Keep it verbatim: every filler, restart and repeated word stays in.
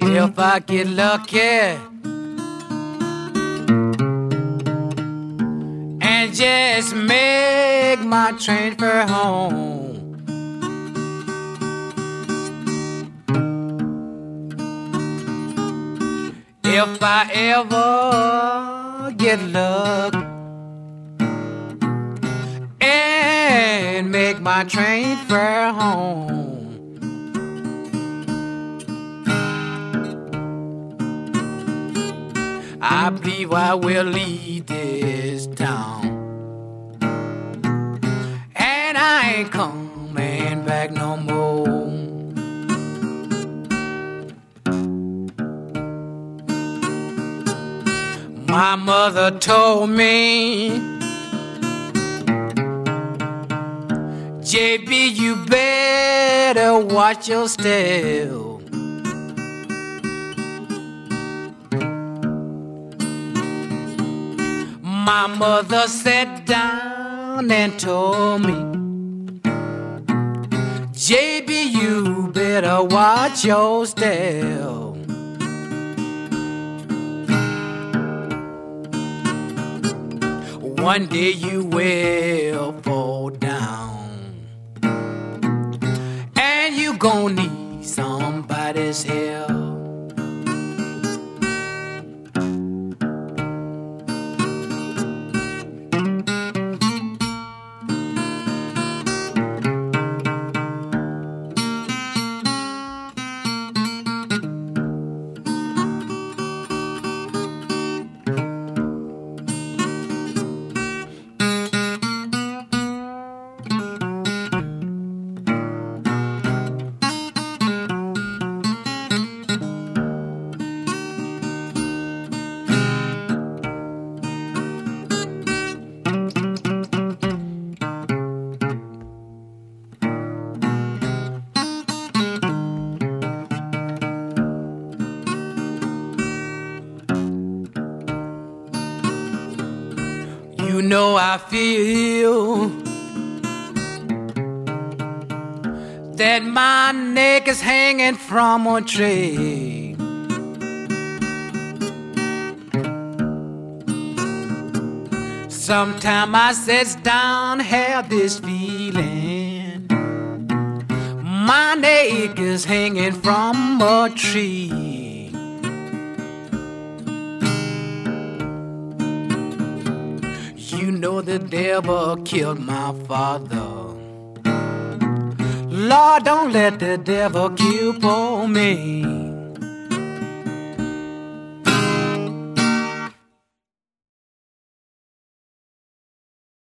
If I get lucky and just make my transfer home, if I ever get lucky and make my transfer home, I believe I will leave this town, and I ain't coming back no more. My mother told me, J B, you better watch your step. My mother sat down and told me, J B, you better watch your step. One day you will fall down, and you gon' need somebody's help. You know I feel that my neck is hanging from a tree. Sometime I sits down, have this feeling my neck is hanging from a tree. You know the devil killed my father. Lord, don't let the devil kill poor me.